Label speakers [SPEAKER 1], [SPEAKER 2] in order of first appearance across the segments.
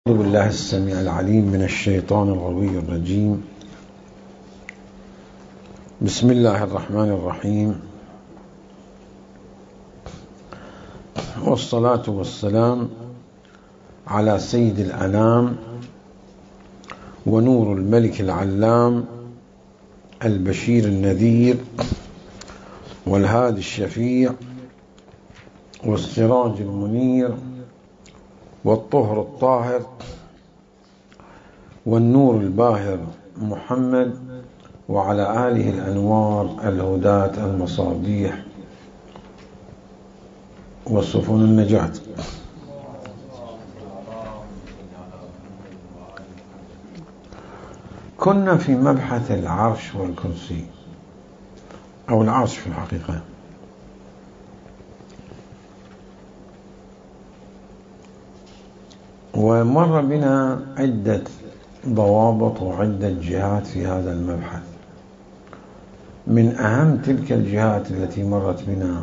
[SPEAKER 1] أعوذ بالله السميع العليم من الشيطان الغوي الرجيم. بسم الله الرحمن الرحيم، والصلاة والسلام على سيد الأنام ونور الملك العلام البشير النذير والهادي الشفيع والسراج المنير والطهر الطاهر والنور الباهر محمد وعلى آله الأنوار الهداة المصابيح وسفن النجاة. كنا في مبحث العرش والكرسي أو العرش في الحقيقة، ومر بنا عدة ضوابط وعدة جهات في هذا المبحث. من أهم تلك الجهات التي مرت بنا،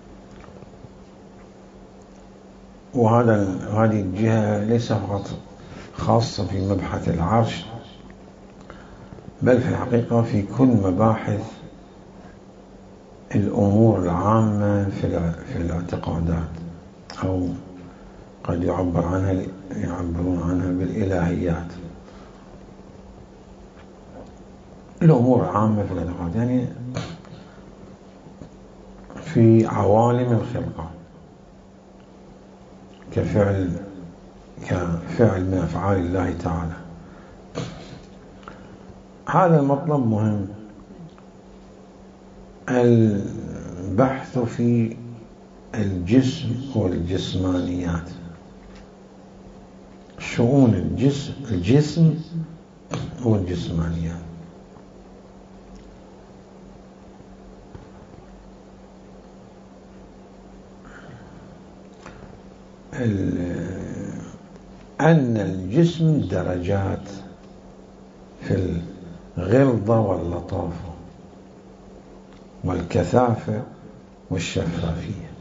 [SPEAKER 1] وهذه الجهة ليس فقط خاصة في مبحث العرش، بل في الحقيقة في كل مباحث الأمور العامة في الاعتقادات، أو قد يعبرون عنها بالإلهيات، الأمور العامة في الاعتقاد، يعني في عوالم الخلقة كفعل من أفعال الله تعالى. هذا المطلب مهم، البحث في الجسم والجسمانيات، شؤون الجسم والجسمانيات. أن الجسم درجات في الغلظة واللطافة والكثافة والشفافية.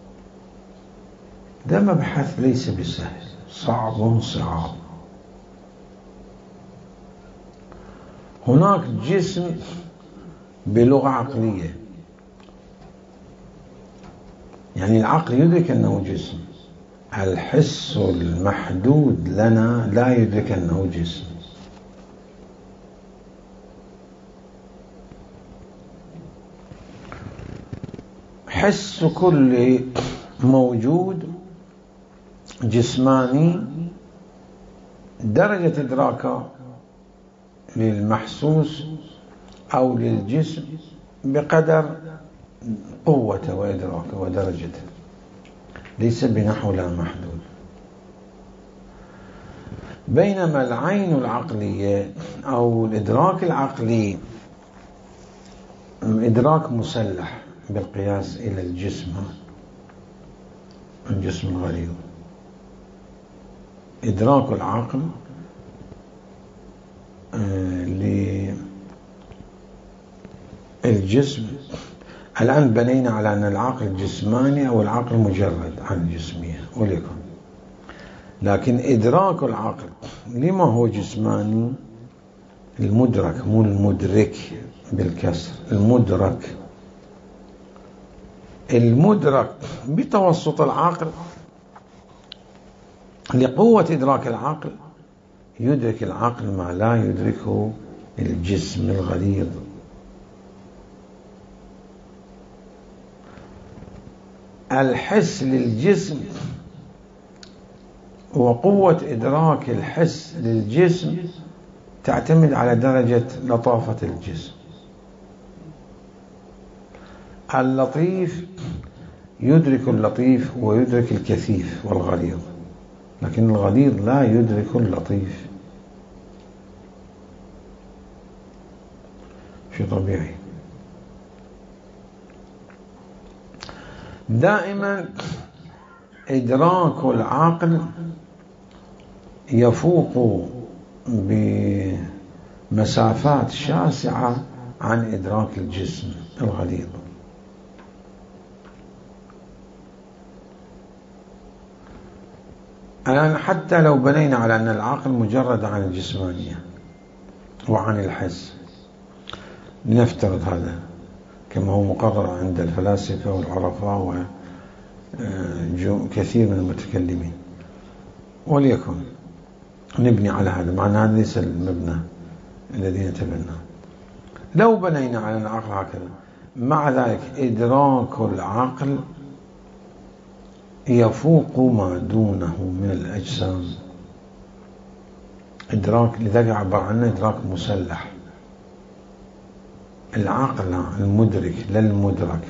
[SPEAKER 1] ده مبحث ليس بسهل، صعب. هناك جسم بلغة عقلية، يعني العقل يدرك أنه جسم، الحس المحدود لنا لا يدرك أنه جسم. حس كل موجود جسماني درجة إدراكه للمحسوس أو للجسم بقدر قوته وإدراكه ودرجته، ليس بنحو لا محدود. بينما العين العقلية أو الإدراك العقلي إدراك مسلح بالقياس إلى الجسم الغليظ. إدراك العقل للجسم، الآن بنينا على أن العقل جسماني أو العقل مجرد عن الجسمية، وليكن، لكن إدراك العقل لما هو جسماني؟ المدرك، مو المدرك بالكسر، المدرك بتوسط العقل لقوة إدراك العقل، يدرك العقل ما لا يدركه الجسم الغليظ. الحس للجسم وقوة إدراك الحس للجسم تعتمد على درجة لطافة الجسم. اللطيف يدرك اللطيف ويدرك الكثيف والغليظ، لكن الغليظ لا يدرك اللطيف، شيء طبيعي. دائما إدراك العقل يفوق بمسافات شاسعة عن إدراك الجسم الغليظ. الآن حتى لو بنينا على أن العقل مجرد عن الجسمانية وعن الحس، نفترض هذا كما هو مقرر عند الفلاسفة والعرفاء وكثير من المتكلمين، وليكن نبني على هذا، مع أن هذا ليس المبنى الذي نتبناه. لو بنينا على العقل هكذا، مع ذلك إدراك العقل يفوق ما دونه من الأجسام إدراك، لذلك عبر عنه إدراك مسلح. العقل المدرك لا المدرك.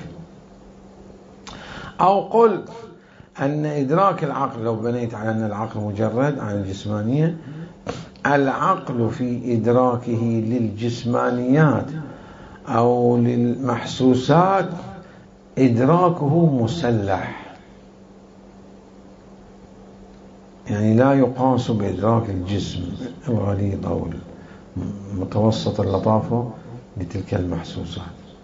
[SPEAKER 1] أو قل أن إدراك العقل، لو بنيت على أن العقل مجرد عن الجسمانية، العقل في إدراكه للجسمانيات أو للمحسوسات إدراكه مسلح، يعني لا يقاس بإدراك الجسم الغليظ أو متوسط اللطافة لتلك المحسوسات.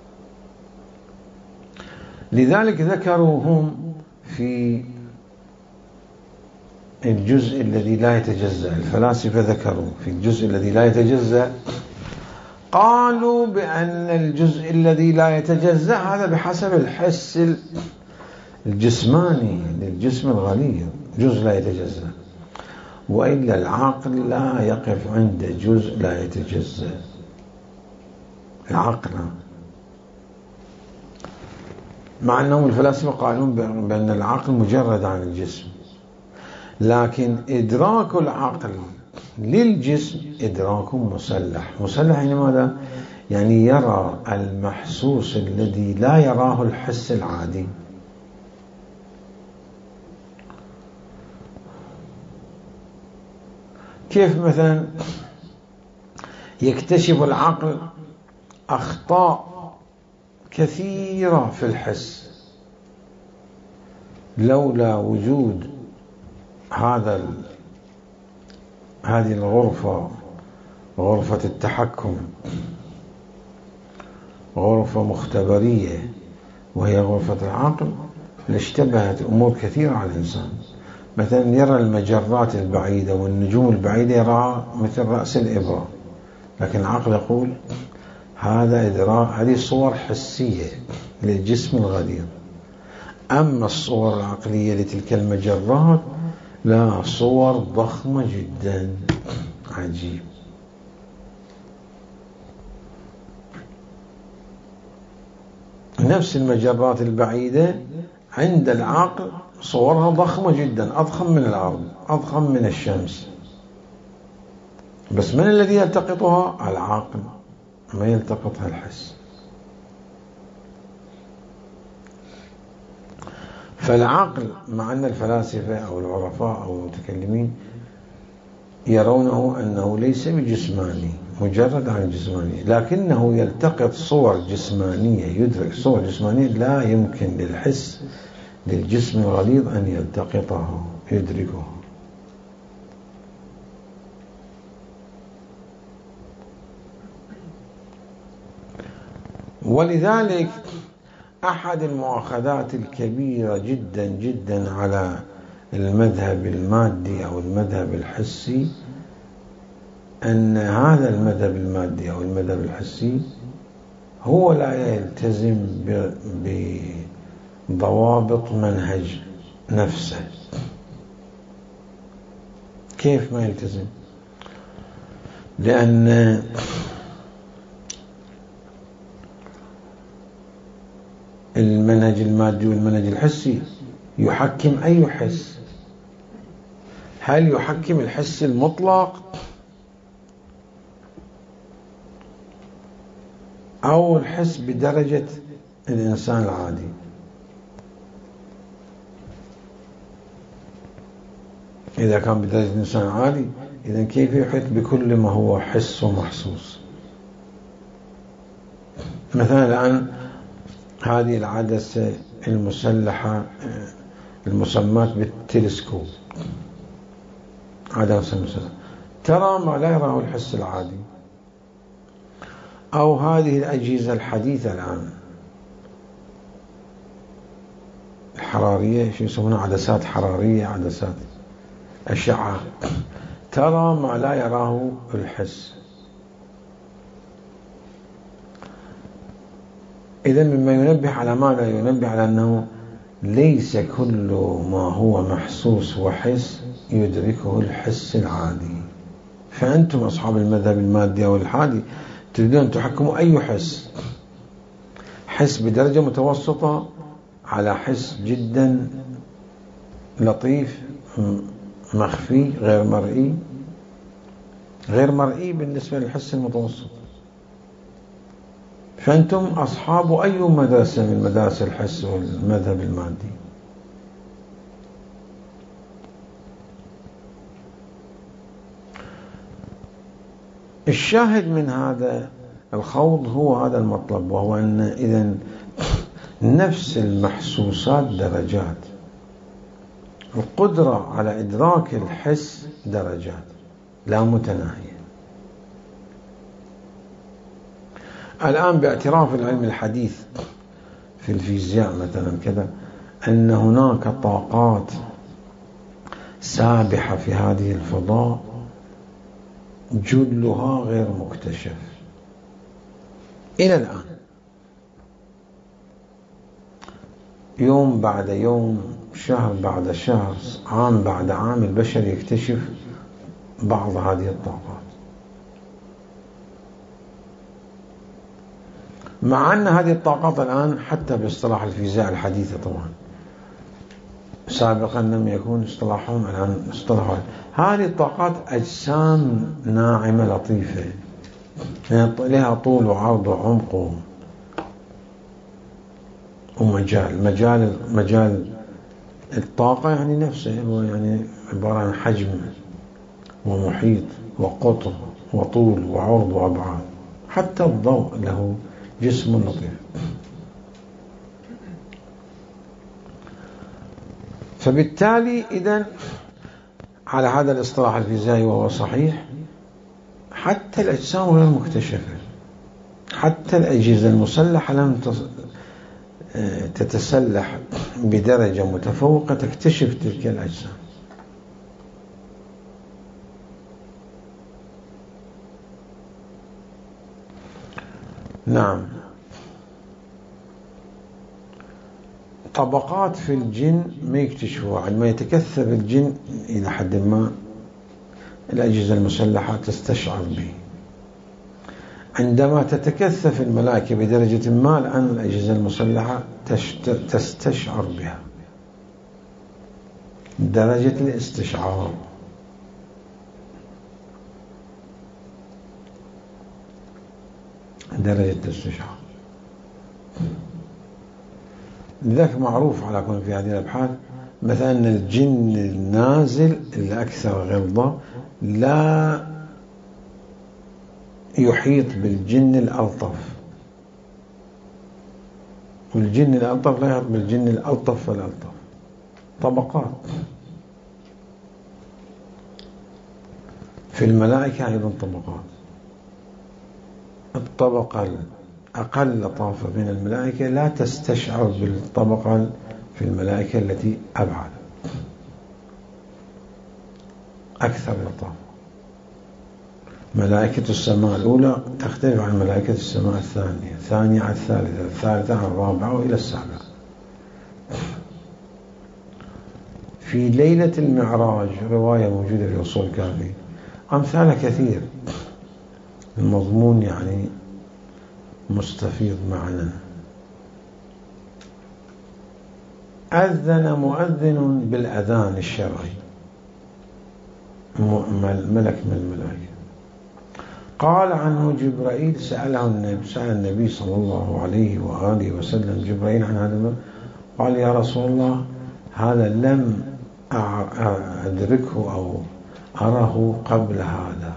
[SPEAKER 1] لذلك ذكروا هم في الجزء الذي لا يتجزأ، الفلاسفة ذكروا في الجزء الذي لا يتجزأ، قالوا بأن الجزء الذي لا يتجزأ هذا بحسب الحس الجسماني للجسم الغليظ، جزء لا يتجزأ، وإلا العقل لا يقف عند جزء لا يتجزأ. العقل، مع أنهم الفلاسفة قالون بأن العقل مجرد عن الجسم، لكن إدراك العقل للجسم إدراك مسلح. مسلح يعني ماذا؟ يعني يرى المحسوس الذي لا يراه الحس العادي. كيف مثلا يكتشف العقل أخطاء كثيرة في الحس لولا وجود هذه الغرفة، غرفة التحكم، غرفة مختبرية وهي غرفة العقل، لاشتبهت أمور كثيرة على الإنسان. مثلا يرى المجرات البعيدة والنجوم البعيدة يراها مثل رأس الإبرة، لكن العقل يقول هذا إدراك، هذه صور حسية للجسم الغليظ. أما الصور العقلية لتلك المجرات لا، صور ضخمة جدا. عجيب. نفس المجرات البعيدة عند العقل صورها ضخمة جدا، أضخم من الأرض، أضخم من الشمس، بس من الذي يلتقطها؟ العقل، ما يلتقطها الحس. فالعقل، مع أن الفلاسفة أو العرفاء أو المتكلمين يرونه أنه ليس بجسماني مجرد عن الجسمانية، لكنه يلتقط صور جسمانية، يدرك صور جسمانية لا يمكن للحس للجسم الغليظ أن يلتقطها يدركها. ولذلك أحد المؤاخذات الكبيرة جدا جدا على المذهب المادي أو المذهب الحسي أن هذا المذهب المادي أو المذهب الحسي هو لا يلتزم بضوابط منهج نفسه. كيف ما يلتزم؟ لأن المنهج المادي والمنهج الحسي يحكم أي حس. هل يحكم الحس المطلق أو الحس بدرجة الإنسان العادي؟ إذا كان بدرجة الإنسان العادي، إذن كيف يحيط بكل ما هو حس ومحسوس؟ مثلا الآن هذه العدسة المسلحة المسماة بالتلسكوب، عدسة مسلحة ترى ما لا يراه الحس العادي. أو هذه الأجهزة الحديثة الآن الحرارية، شو يسمونها، عدسات حرارية، عدسات أشعة ترى ما لا يراه الحس. إذا مما ينبه على ماذا؟ ينبه على أنه ليس كل ما هو محسوس وحس يدركه الحس العادي. فأنتم أصحاب المذهب المادي أو الحادي تريدون أن تحكموا أي حس بدرجة متوسطة على حس جدا لطيف مخفي غير مرئي بالنسبة للحس المتوسط. فأنتم أصحاب أي مدرسة من مدارس الحس والمذهب المادي. الشاهد من هذا الخوض هو هذا المطلب، وهو أن إذن نفس المحسوسات درجات، القدرة على إدراك الحس درجات لا متناهية. الآن باعتراف العلم الحديث في الفيزياء مثلا كذا أن هناك طاقات سابحة في هذه الفضاء جلها غير مكتشف إلى الآن. يوم بعد يوم، شهر بعد شهر، عام بعد عام، البشر يكتشف بعض هذه الطاقات، مع أن هذه الطاقات الآن حتى باصطلاح الفيزياء الحديثة طبعا سابقا لم يكون اصطلاحهم، الآن اصطلاحهم هذه الطاقات أجسام ناعمة لطيفة لها طول وعرض وعمق مجال الطاقة يعني نفسه هو يعني عبارة عن حجم ومحيط وقطر وطول وعرض وأبعاد. حتى الضوء له جسم لطيف. فبالتالي إذن على هذا الاصطلاح الفيزيائي وهو صحيح، حتى الأجسام غير مكتشفة، حتى الأجهزة المسلحة لم تتسلح بدرجة متفوقة تكتشف تلك الأجسام. نعم. طبقات في الجن ما يكتشفوها، عندما يتكثف الجن إلى حد ما الأجهزة المسلحة تستشعر به. عندما تتكثف الملائكة بدرجة ما الآن الأجهزة المسلحة تستشعر بها درجة الاستشعار. درجة الاستشعار. لذلك معروف على كون في هذه الأبحاث مثلا الجن النازل الأكثر غلظة لا يحيط بالجن الألطف، والجن الألطف لا يحيط بالجن الألطف والألطف. طبقات في الملائكة أيضا طبقات. الطبقة الأقل لطافة من الملائكة لا تستشعر بالطبقة في الملائكة التي أبعد أكثر لطافة. ملائكة السماء الأولى تختلف عن ملائكة السماء الثانية، الثانية عن الثالثة، الثالثة عن الرابعة وإلى السابعة. في ليلة المعراج رواية موجودة في أصول الكافي، أمثال كثير، المضمون يعني مستفيض معنا. أذن مؤذن بالأذان الشرعي، ملك من الملائكة، قال عنه جبرائيل، سأل النبي صلى الله عليه وآله وسلم جبرائيل عن هذا، قال يا رسول الله هذا لم أدركه أو أره قبل هذا،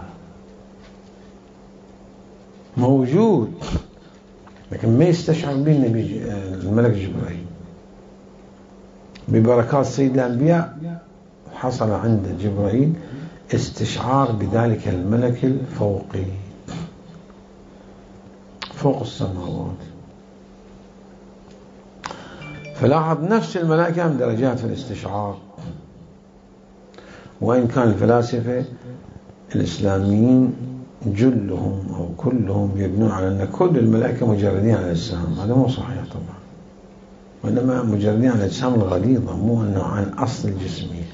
[SPEAKER 1] موجود لكن ما يستشعر به النبي الملك جبرائيل. ببركات سيد الأنبياء حصل عند جبرائيل استشعار بذلك الملك الفوقي فوق السماوات. فلاحظ نفس الملائكة من درجات في الاستشعار. وإن كان الفلاسفة الإسلاميين جلهم أو كلهم يبنون على أن كل الملائكة مجردين عن الأجسام. هذا مو صحيح طبعا، وإنما مجردين عن الأجسام الغليظة، مو أنه عن أصل الجسمية.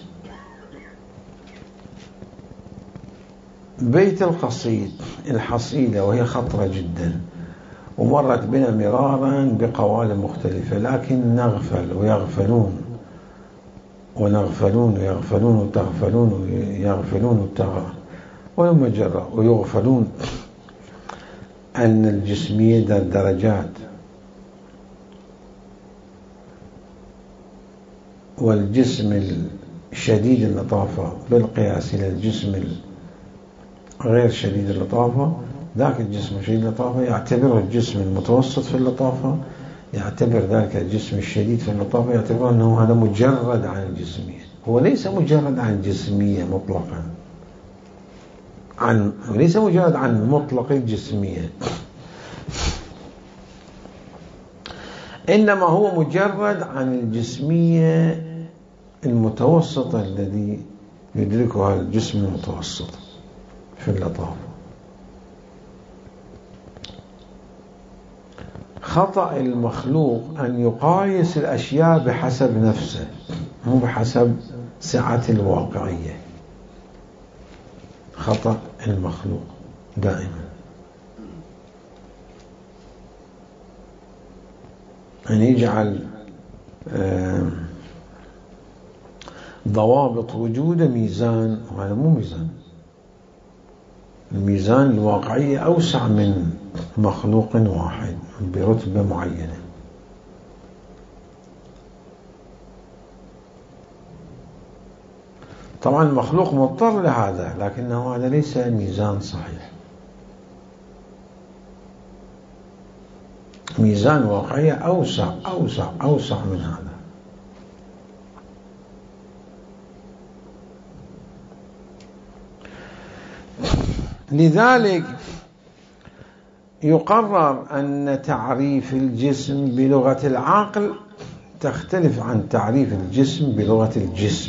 [SPEAKER 1] بيت القصيد الحصيلة وهي خطرة جدا ومرت بنا مرارا بقوالب مختلفة، لكن نغفل ويغفلون ونغفلون ويغفلون وتغفلون ويغفلون ويغفلون أن الجسمية درجات، والجسم الشديد اللطافة بالقياس إلى الجسم غير شديد اللطافة، ذاك الجسم شديد اللطافة يعتبره الجسم المتوسط في اللطافة، يعتبر ذلك الجسم الشديد في اللطافة يعتبر أنه هذا مجرد عن الجسمية. هو ليس مجرد عن الجسمية مطلقا، ليس مجرد عن مطلق الجسمية، إنما هو مجرد عن الجسمية المتوسطة الذي يدركها الجسم المتوسط في اللطافة. خطأ المخلوق أن يقايس الأشياء بحسب نفسه، مو بحسب سعة الواقعية. خطأ المخلوق دائما أن يجعل ضوابط وجوده ميزان، وهذا مو ميزان. الميزان الواقعية أوسع من مخلوق واحد برتبة معينة. طبعا المخلوق مضطر لهذا، لكنه هذا ليس ميزان صحيح. ميزان واقعية أوسع من هذا. لذلك يقرر أن تعريف الجسم بلغة العقل تختلف عن تعريف الجسم بلغة الجسم.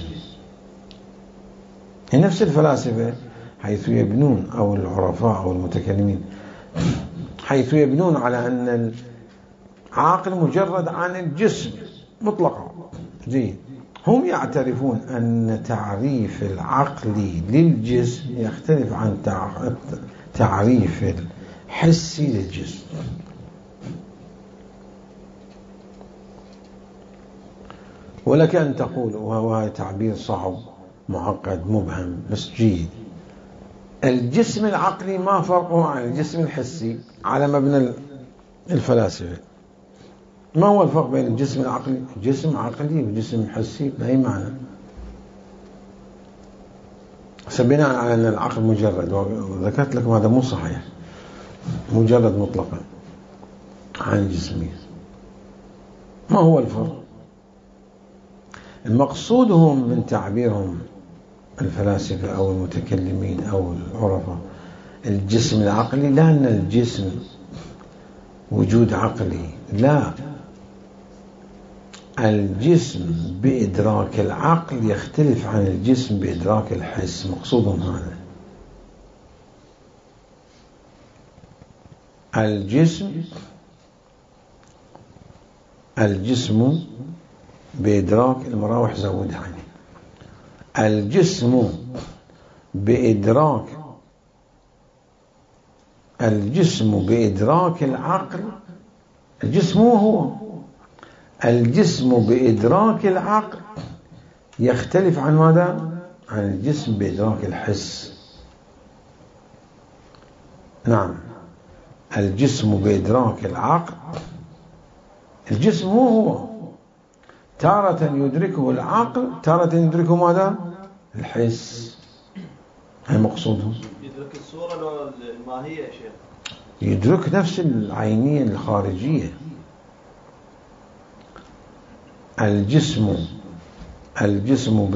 [SPEAKER 1] نفس الفلاسفة حيث يبنون، أو العرفاء أو المتكلمين، حيث يبنون على أن العقل مجرد عن الجسم مطلقا، جيد، هم يعترفون أن تعريف العقل للجسم يختلف عن تعريف الحسي للجسم. ولك أن تقول، وهو تعبير صعب معقد مبهم بس جيد، الجسم العقلي ما فرقه عن الجسم الحسي على مبنى الفلاسفة. ما هو الفرق بين الجسم العقلي؟ جسم عقلي وجسم حسي بأي معنى؟ بناء على أن العقل مجرد، وذكرت لكم هذا مو صحيح، مجرد مطلقا عن الجسمية. ما هو الفرق؟ المقصودهم من تعبيرهم الفلاسفة أو المتكلمين أو العرفاء الجسم العقلي، لا أن الجسم وجود عقلي، لا، الجسم بإدراك العقل يختلف عن الجسم بإدراك الحس. مقصودهم هذا. الجسم بإدراك المراوح زودها عني. الجسم بإدراك العقل، الجسم هو الجسم بإدراك العقل يختلف عن ماذا؟ عن الجسم بإدراك الحس. نعم، الجسم بإدراك العقل، الجسم هو تارة يدركه العقل، تارة يدركه ماذا؟ الحس. هي مقصودهم.
[SPEAKER 2] يدرك الصورة لو الماهية يا شيخ،
[SPEAKER 1] يدرك نفس العينية الخارجية. الجسم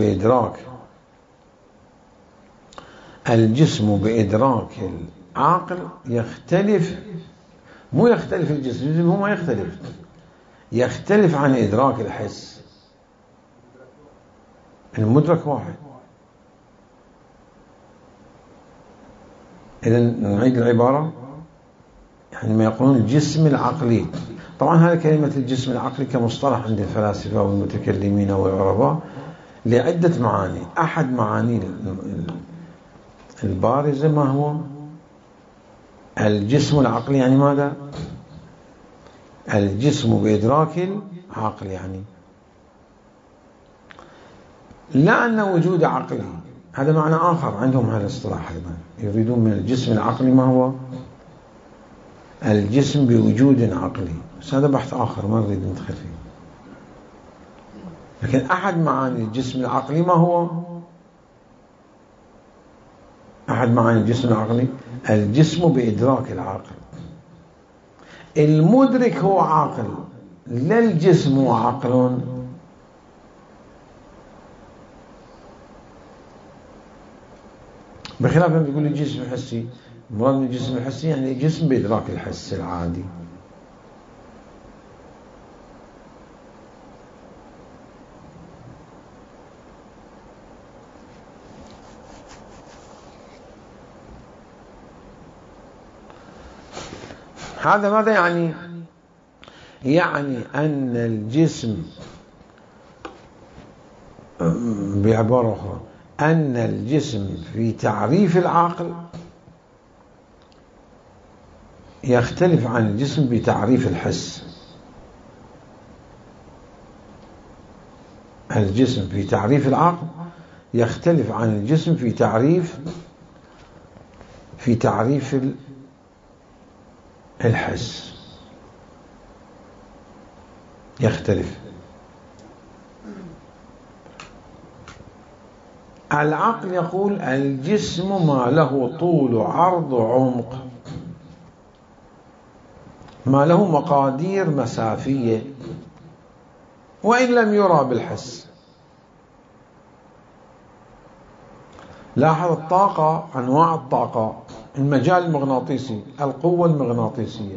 [SPEAKER 1] بإدراك العقل يختلف، مو يختلف الجسم هو ما يختلف عن إدراك الحس. المدرك واحد، إذن نعيد العبارة. يعني ما يقولون الجسم العقلي. طبعا هذه كلمة الجسم العقلي كمصطلح عند الفلاسفة والمتكلمين والعرباء لعدة معاني. أحد معاني البارزة ما هو الجسم العقلي؟ يعني ماذا؟ الجسم بإدراك العقل، يعني لا أن وجود عقلي، هذا معنى آخر عندهم هذا الاصطلاح أيضا. يريدون من الجسم العقلي ما هو الجسم بوجود عقلي، بس هذا بحث آخر ما نريد ندخل فيه. لكن أحد معاني الجسم العقلي ما هو؟ أحد معاني الجسم العقلي الجسم بإدراك العقل. المدرك هو عاقل، لا الجسم هو عقل. بخلاف لما تقول الجسم الحسي، مراد من الجسم الحسي يعني الجسم بإدراك الحس العادي. هذا ماذا يعني؟ يعني أن الجسم، بعبارة أخرى، أن الجسم في تعريف العقل يختلف عن الجسم بتعريف الحس. الجسم في تعريف العقل يختلف عن الجسم في تعريف الحس، يختلف. العقل يقول الجسم ما له طول عرض عمق، ما له مقادير مسافية وإن لم يرى بالحس. لاحظ الطاقة، أنواع الطاقة، المجال المغناطيسي، القوة المغناطيسية،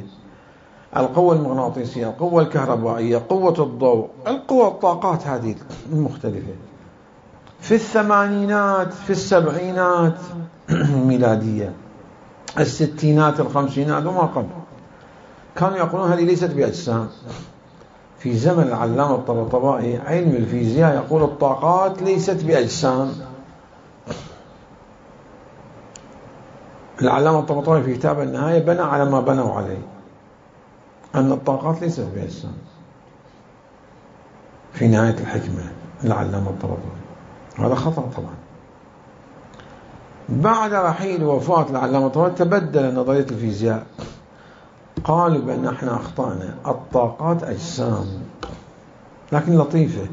[SPEAKER 1] القوة الكهربائية، قوة الضوء، القوة، الطاقات هذه المختلفة في الثمانينات، في السبعينات الميلادية، الستينات، الخمسينات وما قبل، كانوا يقولون هذه ليست بأجسام. في زمن العلامة الطباطبائي علم الفيزياء يقول الطاقات ليست بأجسام. العلامة الطباطبائي في كتاب النهاية بنى على ما بنوا عليه، أن الطاقات ليست بأجسام في نهاية الحكمة العلامة الطباطبائي. هذا خطأ طبعا. بعد رحيل وفاة العلامة الطباطبائي تبدل نظرية الفيزياء، قالوا بأن احنا أخطأنا، الطاقات أجسام لكن لطيفة،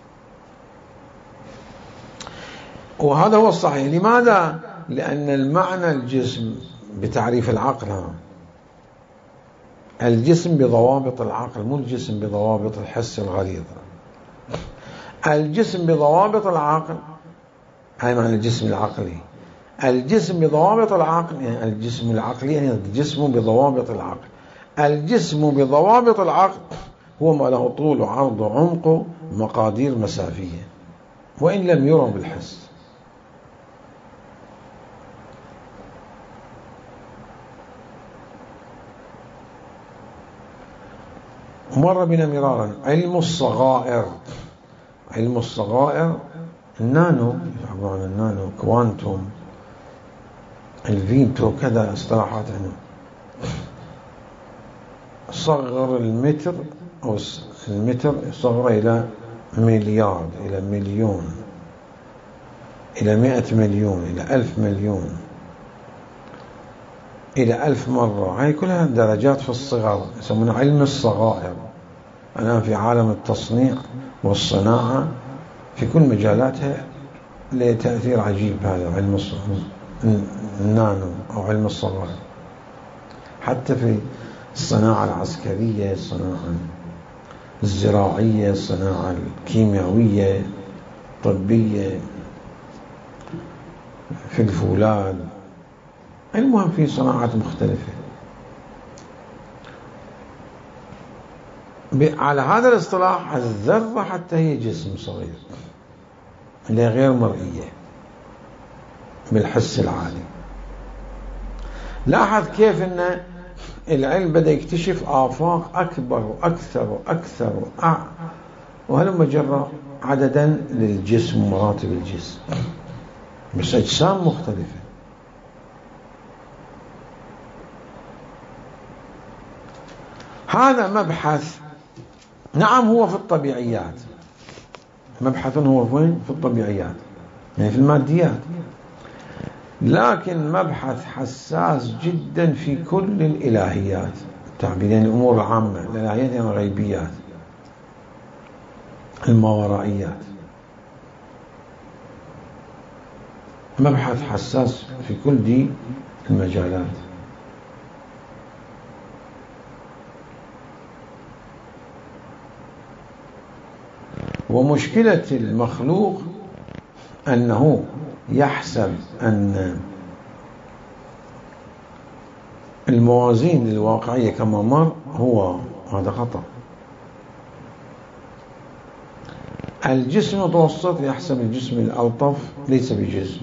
[SPEAKER 1] وهذا هو الصحيح. لماذا؟ لأن المعنى الجسم بتعريف العقل، الجسم بضوابط العقل، مو الجسم بضوابط الحس الغليظ. الجسم بضوابط العقل، هاي معنى الجسم العقلي. الجسم بضوابط العقل يعني الجسم العقلي، يعني الجسم بضوابط العقل. الجسم بضوابط العقل هو ما له طول وعرض وعمق مقادير مسافية وإن لم يرى بالحس. مر بنا مرارا علم الصغائر. علم الصغائر، النانو، يعبر عن النانو، كوانتوم، الفينتو، كذا اصطلاحات عنه. صغر المتر أو المتر صغر إلى مليار، إلى مليون، إلى 100 مليون، إلى 1000 مليون، إلى 1000 مرة. هاي كلها درجات في الصغر، يسمونها علم الصغائر. الآن في عالم التصنيع والصناعة في كل مجالاتها له تأثير عجيب هذا علم النانو أو علم الصغائر، حتى في الصناعة العسكرية، الصناعة الزراعية، الصناعة الكيميائية، الطبية، في الفولاذ، المهم في صناعات مختلفة. على هذا الاصطلاح الذرة حتى هي جسم صغير اللي غير مرئية بالحس العالي. لاحظ كيف أن العلم بدأ يكتشف آفاق أكبر وأكثر وأكثر وهلما جرى عددا للجسم ومراتب الجسم، بس أجسام مختلفة. هذا مبحث، نعم هو في الطبيعيات، مبحث هو وين؟ في الطبيعيات، يعني في الماديات، لكن مبحث حساس جدا في كل الإلهيات، تعبير يعني الأمور العامة، الإلهيات يعني الغيبيات، الماورائيات، مبحث حساس في كل دي المجالات. ومشكلة المخلوق أنه يحسب أن الموازين الواقعية كما مر هو هذا خطأ. الجسم المتوسط يحسب الجسم الألطف ليس بجسم.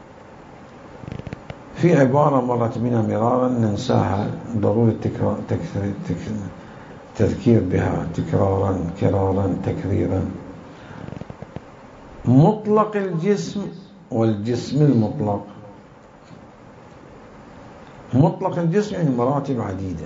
[SPEAKER 1] في عبارة مرت بنا مرارا ننساها، ضروري التذكير بها تكرارا كرارا تكريرا: مطلق الجسم والجسم المطلق. مطلق الجسم يعني مراتب عديدة،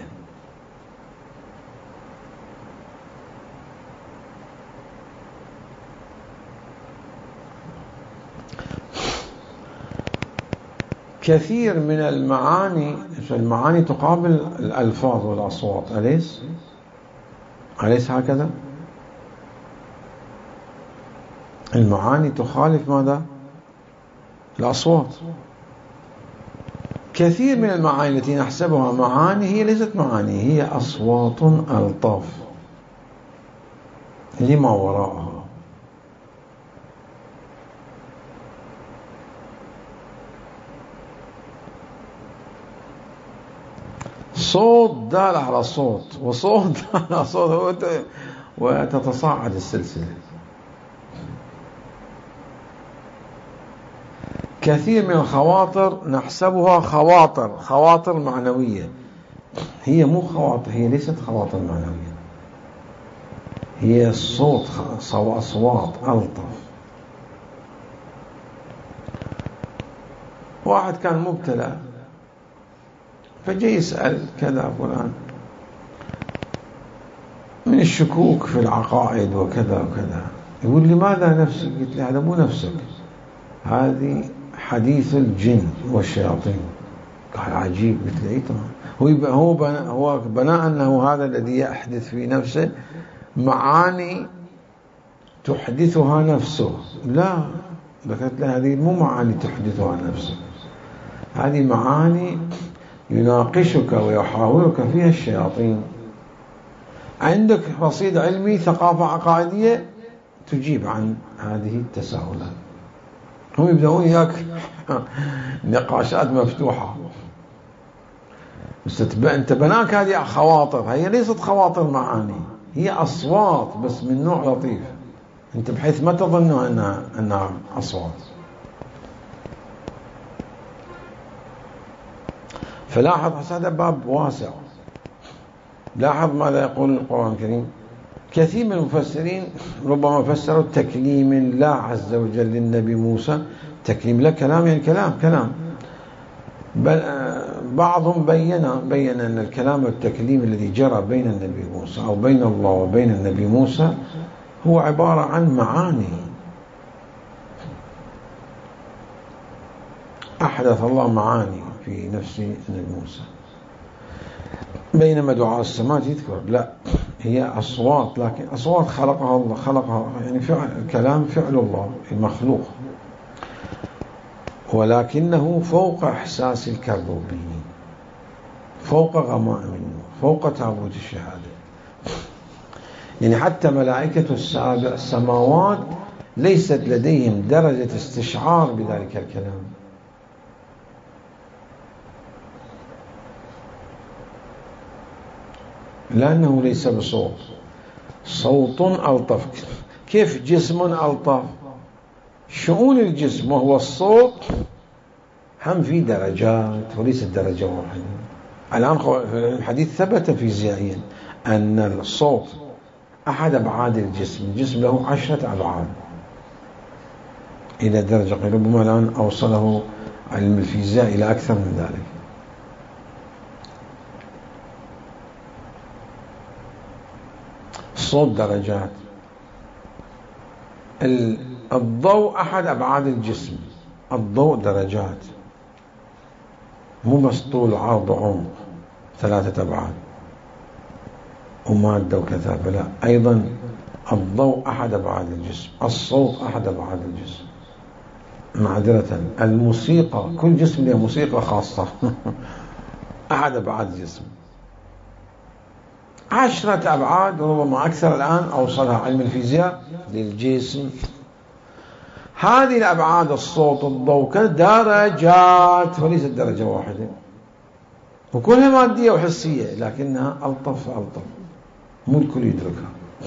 [SPEAKER 1] كثير من المعاني تقابل الألفاظ والأصوات، أليس هكذا؟ المعاني تخالف ماذا؟ الأصوات. كثير من المعاني التي نحسبها معاني هي ليست معاني، هي أصوات ألطاف لما وراءها. صوت دال على صوت، وصوت دال على صوت، وتتصاعد السلسلة. كثير من الخواطر نحسبها خواطر معنوية، هي مو خواطر، هي ليست خواطر معنوية، هي الصوت أصوات ألطف. واحد كان مبتلى فجاء يسأل كذا فلان من الشكوك في العقائد وكذا وكذا، يقول لي ماذا نفسك؟ قلت له هذا مو نفسك، هذه حديث الجن والشياطين. قال عجيب. قلت له ايه طبعا، هو بناء انه هذا الذي يحدث في نفسه معاني تحدثها نفسه. لا، ذكرت له هذه مو معاني تحدثها نفسه، هذه معاني يناقشك ويحاورك فيها الشياطين. عندك رصيد علمي، ثقافة عقائدية، تجيب عن هذه التساؤلات. هم يبدأون إياك نقاشات مفتوحة، بس أنت بناك هذه خواطر، هي ليست خواطر معاني، هي أصوات بس من نوع لطيف، أنت بحيث ما تظن أنها أصوات. فلاحظ هذا باب واسع. لاحظ ماذا يقول القرآن الكريم. كثير من المفسرين ربما فسروا تكليم الله عز وجل للنبي موسى، تكليم له كلام، يعني كلام. بعضهم بين أن الكلام والتكليم الذي جرى بين النبي موسى أو بين الله وبين النبي موسى هو عبارة عن معاني أحدث الله معاني في نفس النبي موسى، بينما دعاء السماء يذكر لا، هي أصوات، لكن أصوات خلقها الله، يعني كلام فعل الله المخلوق، ولكنه فوق إحساس الكروبيين، فوق غمائم النور، فوق تابوت الشهادة. يعني حتى ملائكة السابع السماوات ليست لديهم درجة استشعار بذلك الكلام، لأنه ليس بصوت، صوت ألطف. كيف جسم ألطف؟ شؤون الجسم وهو الصوت هم في درجات وليست درجة واحدة. الآن الحديث ثبت فيزيائيا أن الصوت أحد أبعاد الجسم. الجسم له 10 أبعاد إلى درجة قليلة، ربما الآن أوصله علم الفيزياء إلى أكثر من ذلك. الصوت درجات. الضوء أحد أبعاد الجسم. الضوء درجات، مو بس طول وعرض وعمق 3 أبعاد ومادة وكثافة، لا، أيضا الضوء أحد أبعاد الجسم، الصوت أحد أبعاد الجسم. معذرة، الموسيقى، كل جسم له موسيقى خاصة أحد أبعاد الجسم. 10 أبعاد ربما أكثر الآن أوصلها علم الفيزياء للجسم. هذه الأبعاد، الصوت، الضوء، درجات وليست درجة واحدة، وكلها مادية وحسية، لكنها ألطف فألطف، مو الكل يدركها.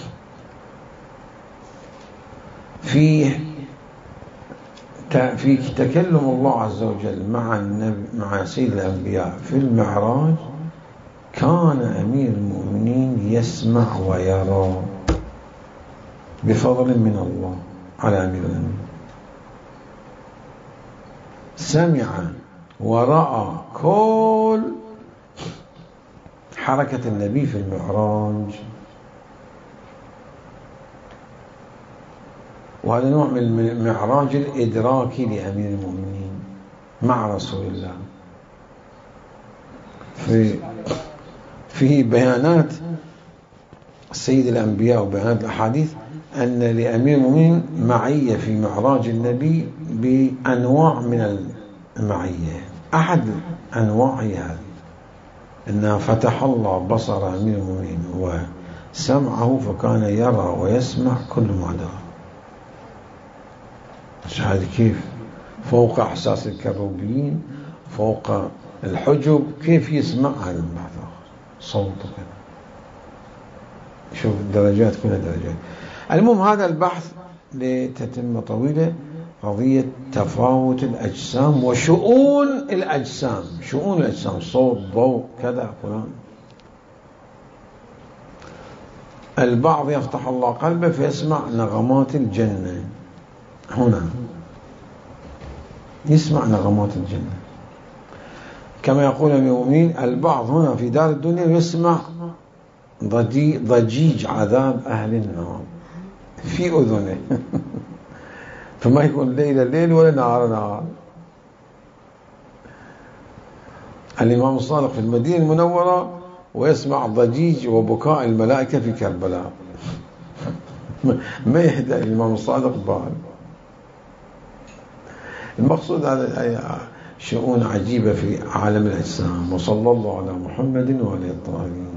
[SPEAKER 1] في تكلم الله عز وجل مع سيد الأنبياء في المعراج، كان أمير المؤمنين يسمع ويرى بفضل من الله على أمير المؤمنين. سمع ورأى كل حركة النبي في المعراج، وهذا نوع من المعراج الإدراكي لأمير المؤمنين مع رسول الله. في بيانات سيد الأنبياء وبيانات الأحاديث أن لأمير المؤمنين معية في معراج النبي بأنواع من المعية. أحد أنواعها هذه أنها فتح الله بصر أمير المؤمنين وسمعه، فكان يرى ويسمع كل ما دار. هذا كيف فوق إحساس الكروبيين، فوق الحجب، كيف يسمع هذا البحث صوته كذا. شوف الدرجات، كلها درجات. المهم هذا البحث لتتم طويلة، قضية تفاوت الأجسام وشؤون الأجسام. شؤون الأجسام، صوت، ضوء، كذا فلان. البعض يفتح الله قلبه فيسمع نغمات الجنة، هنا يسمع نغمات الجنة، كما يقول المؤمنين. البعض هنا في دار الدنيا يسمع ضجيج عذاب أهل النار في أذنه فما يكون ليل ليل ولا نهار نهار. الإمام الصادق في المدينة المنورة ويسمع ضجيج وبكاء الملائكة في كربلاء ما يهدأ الإمام الصادق بال. المقصود هذا شؤون عجيبة في عالم الأجسام. وصلى الله على محمد وعلى الطاهرين.